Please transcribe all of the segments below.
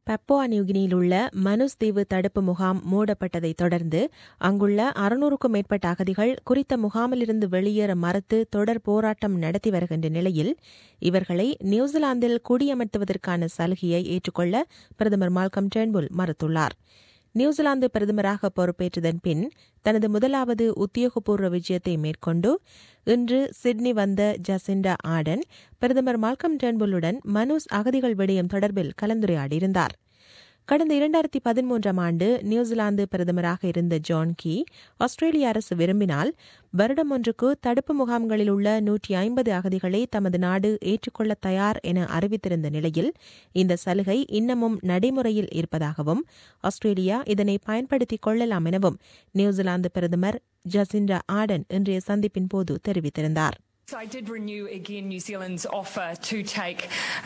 Papua நியூகினியில் உள்ள Manus தீவு தடுப்பு முகாம் மூடப்பட்டதை தொடர்ந்து அங்குள்ள 600க்கும் மேற்பட்ட அகதிகள் குறித்த முகாமிலிருந்து வெளியேற மறுத்து தொடர் போராட்டம் நடத்தி வருகின்ற நிலையில் இவர்களை நியூசிலாந்தில் குடியமர்த்துவதற்கான சலுகையை ஏற்றுக்கொள்ள பிரதமர் மால்கம் டர்ன்புல் மறுத்துள்ளார். நியூசிலாந்து பிரதமராக பொறுப்பேற்றதன் பின் தனது முதலாவது உத்தியோகபூர்வ விஜயத்தை மேற்கொண்டு இன்று சிட்னி வந்த ஜசிண்டா ஆர்டன் பிரதமர் மால்கம் டர்ன்புல்லுடன் மனுஸ் அகதிகள் விடயம் தொடர்பில் கலந்துரையாடியிருந்தார். கடந்த 2013ஆம் ஆண்டு நியூசிலாந்து பிரதமராக இருந்த ஜான் கீ ஆஸ்திரேலிய அரசு விரும்பினால் வருடம் ஒன்றுக்கு தடுப்பு முகாம்களில் உள்ள 150 அகதிகளை தமது நாடு ஏற்றுக்கொள்ள தயார் என அறிவித்திருந்த நிலையில் இந்த சலுகை இன்னமும் நடைமுறையில் இருப்பதாகவும் ஆஸ்திரேலியா இதனை பயன்படுத்திக் கொள்ளலாம் எனவும் நியூசிலாந்து பிரதமர் ஜசிண்டா ஆர்டன் இன்றைய சந்திப்பின் போது தெரிவித்திருந்தார். So I did renew again New Zealand's offer to take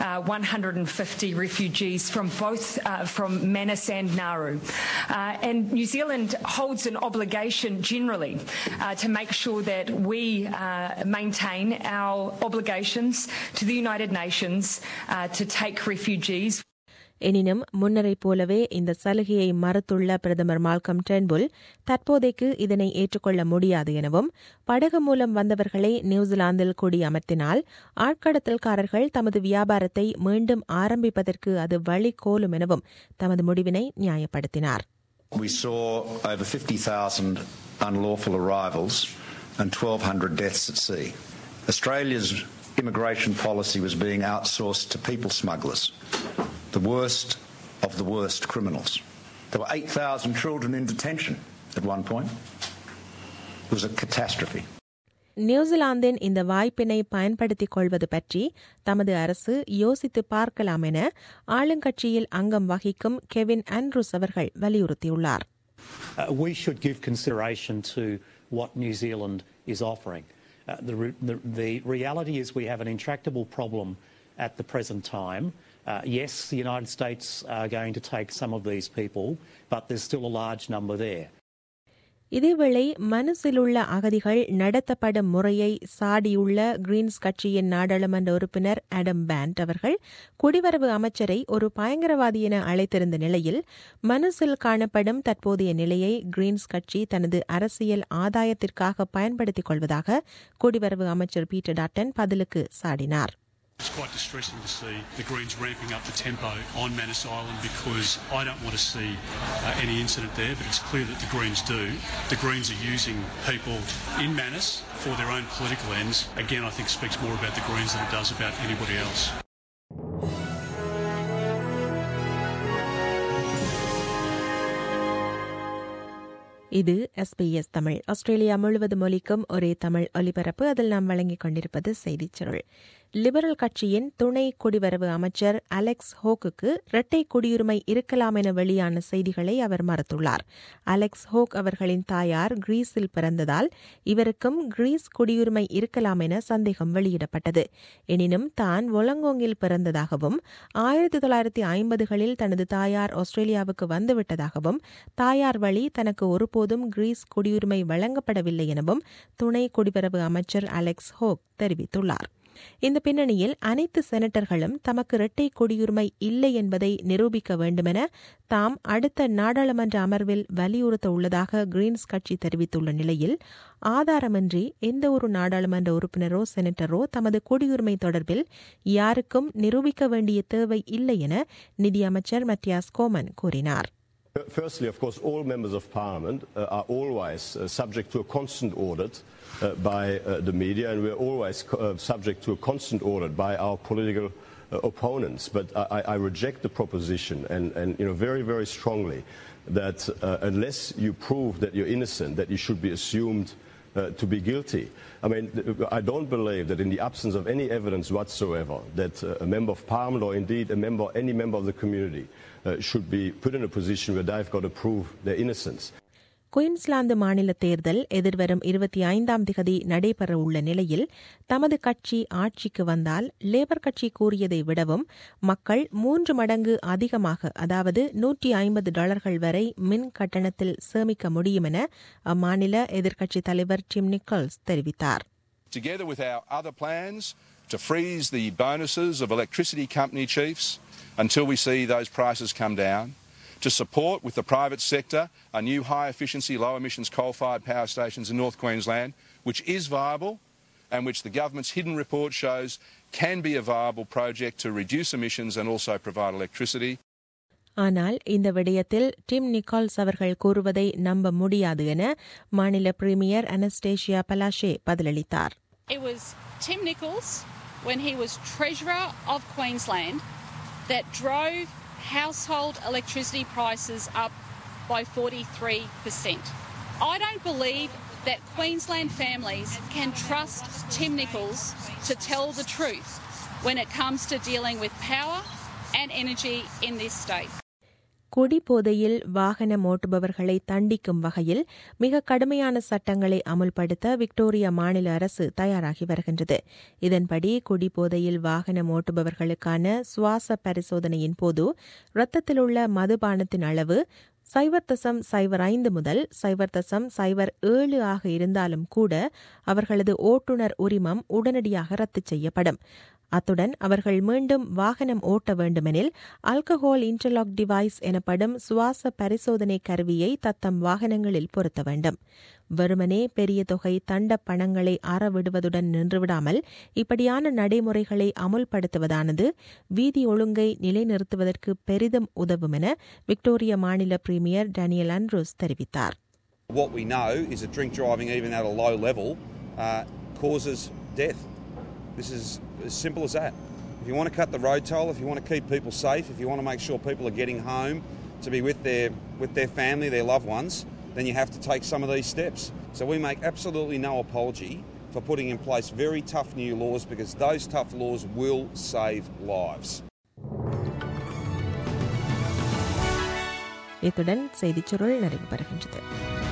150 refugees from both from Manus and Nauru. And New Zealand holds an obligation generally to make sure that we maintain our obligations to the United Nations to take refugees. எனினும் முன்னரைப் போலவே இந்த சலுகையை மறுத்துள்ள பிரதமர் Malcolm Turnbull தற்போதைக்கு இதனை ஏற்றுக்கொள்ள முடியாது எனவும் படகு மூலம் வந்தவர்களை நியூசிலாந்தில் குடியமர்த்தினால் ஆட்கடத்தல்காரர்கள் தமது வியாபாரத்தை மீண்டும் ஆரம்பிப்பதற்கு அது வழிகோலும் எனவும் தமது முடிவினை நியாயப்படுத்தினார். We saw over 50,000 unlawful arrivals and 1,200 deaths at sea. Australia's immigration policy was being outsourced to people smugglers, the worst of the worst criminals. There were 8,000 children in detention at one point. It was a catastrophe. நியூசிலாந்தின் இந்த வாய்ப்பினை பயன்படுத்திக் கொள்வது பற்றி தமது அரசு யோசித்து பார்க்கலாம் என ஆளுங்கட்சியில் அங்கம் வகிக்கும் கெவின் ஆண்ட்ரூஸ் அவர்கள் வலியுறுத்தியுள்ளார். We should give consideration to what New Zealand is offering. The reality is we have an intractable problem at the present time. Yes, the United States are going to take some of these people, but there's still a large number there. இதேவேளை மனுசிலுள்ள அகதிகள் நடத்தப்படும் முறையை சாடியுள்ள Green's கட்சியின் நாடாளுமன்ற உறுப்பினர் Adam pant அவர்கள் குடிவரவு அமைச்சரை ஒரு பயங்கரவாதி என அழைத்திருந்த நிலையில் மனுசில் காணப்படும் தற்போதைய நிலையை கிரீன்ஸ் கட்சி தனது அரசியல் ஆதாயத்திற்காக பயன்படுத்திக் கொள்வதாக குடிவரவு அமைச்சர் பீட்டர் டாட்டன் பதிலுக்கு சாடினார். It's quite distressing to see the Greens ramping up the tempo on Manus Island because I don't want to see any incident there, but it's clear that the Greens do. The Greens are using people in Manus for their own political ends. Again, I think speaks more about the Greens than it does about anybody else. இது SBS Tamil. Australia முழுவதும் ஒலிக்கும் ஒரே தமிழ் ஒலிபரப்பு. அதில் நாம் வழங்கிக் கொண்டிருப்பது செய்திச் சுருள். லிபரல் கட்சியின் துணை குடிவரவு அமைச்சர் அலெக்ஸ் ஹோக்குக்கு இரட்டை குடியுரிமை இருக்கலாம் என வெளியான செய்திகளை அவர் மறுத்துள்ளார். அலெக்ஸ் ஹோக் அவர்களின் தாயார் கிரீஸில் பிறந்ததால் இவருக்கும் கிரீஸ் குடியுரிமை இருக்கலாம் என சந்தேகம் வெளியிடப்பட்டது. எனினும் தான் வொலங்கோங்கில் பிறந்ததாகவும் 1950களில் தனது தாயார் ஆஸ்திரேலியாவுக்கு வந்துவிட்டதாகவும் தாயார் வழி தனக்கு ஒருபோதும் கிரீஸ் குடியுரிமை வழங்கப்படவில்லை எனவும் துணை குடிவரவு அமைச்சர் அலெக்ஸ் ஹோக் தெரிவித்துள்ளார். இந்த பின்னணியில் அனைத்து செனட்டர்களும் தமக்கு இரட்டை குடியுரிமை இல்லை என்பதை நிரூபிக்க வேண்டுமென தாம் அடுத்த நாடாளுமன்ற அமர்வில் வலியுறுத்த உள்ளதாக கிரீன்ஸ் கட்சி தெரிவித்துள்ள நிலையில் ஆதாரமின்றி எந்தவொரு நாடாளுமன்ற உறுப்பினரோ செனட்டரோ தமது குடியுரிமை தொடர்பில் யாருக்கும் நிரூபிக்க வேண்டிய தேவை இல்லை என நிதியமைச்சர் மத்தியாஸ் கோமன் கூறினார். Firstly, of course, all members of Parliament are always subject to a constant audit by the media, and we're always subject to a constant audit by our political opponents. But I reject the proposition, and very, very strongly, that unless you prove that you're innocent, that you should be assumed to be guilty. I mean, I don't believe that in the absence of any evidence whatsoever that a member of Parliament or indeed any member of the community should be put in a position where they've got to prove their innocence. Queensland மாநில தேர்தல் எதிர்வரும் 25ஆம் திகதி நடைபெறவுள்ள நிலையில் தமது கட்சி ஆட்சிக்கு வந்தால் லேபர் கட்சி கூறியதை விடவும் மக்கள் 3 மடங்கு அதிகமாக, அதாவது $150 வரை மின் கட்டணத்தில் சேமிக்க முடியும் என அம்மாநில எதிர்க்கட்சித் தலைவர் டிம் நிக்கல்ஸ் தெரிவித்தார். Together with our other plans, to freeze the bonuses of electricity company chiefs until we see those prices come down, to support with the private sector a new high-efficiency, low-emissions coal-fired power stations in North Queensland, which is viable and which the government's hidden report shows can be a viable project to reduce emissions and also provide electricity. ஆனால் இந்த விடயத்தில் dim Nicholls அவர்கள் கூறுவதை நம்ப முடியாது என மாநில premier anaesthesia பலாஷே பதிலளித்தார். It was Tim Nicholls, when he was Treasurer of Queensland, that drove household electricity prices up by 43%. I don't believe that Queensland families can trust Tim Nicholls to tell the truth when it comes to dealing with power and energy in this state. குடிபோதையில் வாகனம் ஓட்டுபவர்களை தண்டிக்கும் வகையில் மிக கடுமையான சட்டங்களை அமுல்படுத்த Victoria மாநில அரசு தயாராகி வருகின்றது. இதன்படி குடிபோதையில் வாகனம் ஓட்டுபவர்களுக்கான சுவாச பரிசோதனையின் போது இரத்தத்தில் உள்ள மதுபானத்தின் அளவு 0.05 முதல் 0.07 ஆக இருந்தாலும் கூட அவர்களது ஓட்டுநர் உரிமம் உடனடியாக ரத்து செய்யப்படும். அத்துடன் அவர்கள் மீண்டும் வாகனம் ஓட்ட வேண்டுமெனில் ஆல்கஹால் இன்டர்லாக் டிவைஸ் எனப்படும் சுவாச பரிசோதனை கருவியை தத்தம் வாகனங்களில் பொருத்த வேண்டும். வெறுமனே பெரிய தொகை தண்ட பணங்களை அறவிடுவதுடன் நின்றுவிடாமல் இப்படியான நடைமுறைகளை அமுல்படுத்துவதானது வீதி ஒழுங்கை நிலைநிறுத்துவதற்கு பெரிதும் உதவும் என விக்டோரியா மாநில பிரீமியர் டேனியல் ஆண்ட்ரூஸ் தெரிவித்தார். What we know is that drink driving, even at a low level, causes death. This is as simple as that. If you want to cut the road toll, if you want to keep people safe, if you want to make sure people are getting home to be with their family, their loved ones, then you have to take some of these steps. So we make absolutely no apology for putting in place very tough new laws, because those tough laws will save lives. இத்துடன் செய்திச் சுருள் நிறைவு பெறுகின்றது.